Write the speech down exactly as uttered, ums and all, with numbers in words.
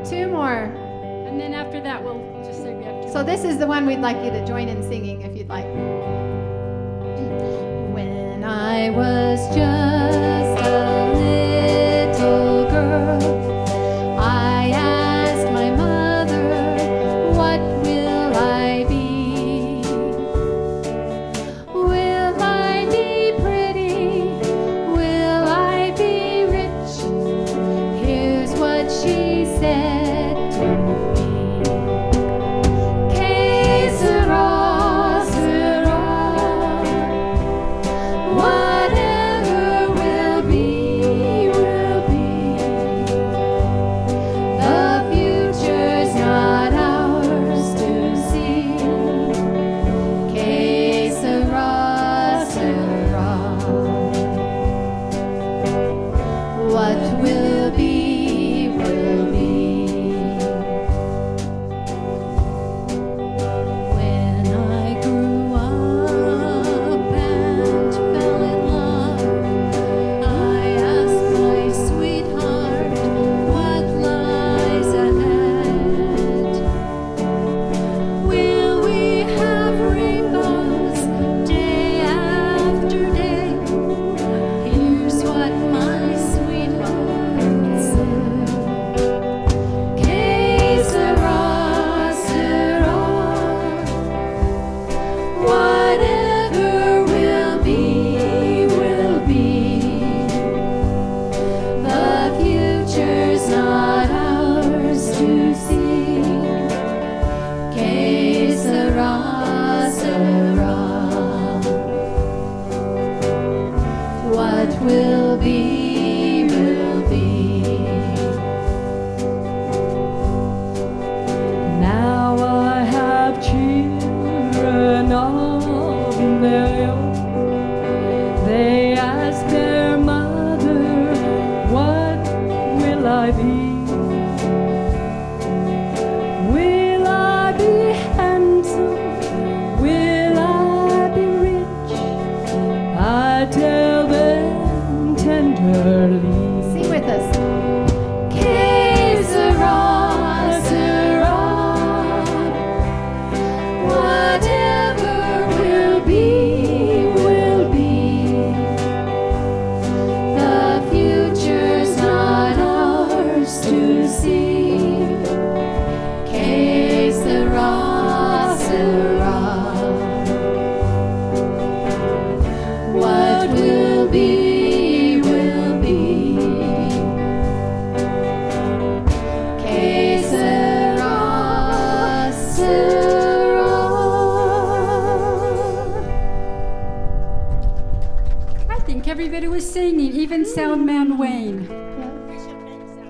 Two more. And then after that, we'll just say we have to. So this is the one we'd like you to join in singing if you'd like. When I was just a little girl, I asked my mother, what will I be? Will I be pretty? Will I be rich? Here's what she said to me. Que sera, sera. Whatever will be, will be. The future's not ours to see. Que sera, sera. What will be, will be. When I grew up and fell in love, I asked my sweetheart what lies ahead. Will we have rainbows day after day? Here's what my sweetheart said. Que sera, sera. Whatever will be, will be. The future's not ours to see. Que sera, sera. What will be, will be. Now I have children of their own. They ask their mother, what will I be? Will I be handsome? Will I be rich? I tell them tenderly. Sing with us. Que sera, sera. Whatever will be, will be. The future's not ours to see. Que sera, sera. What will be, will be. Que sera, sera. I think everybody was singing, even Soundman Wayne.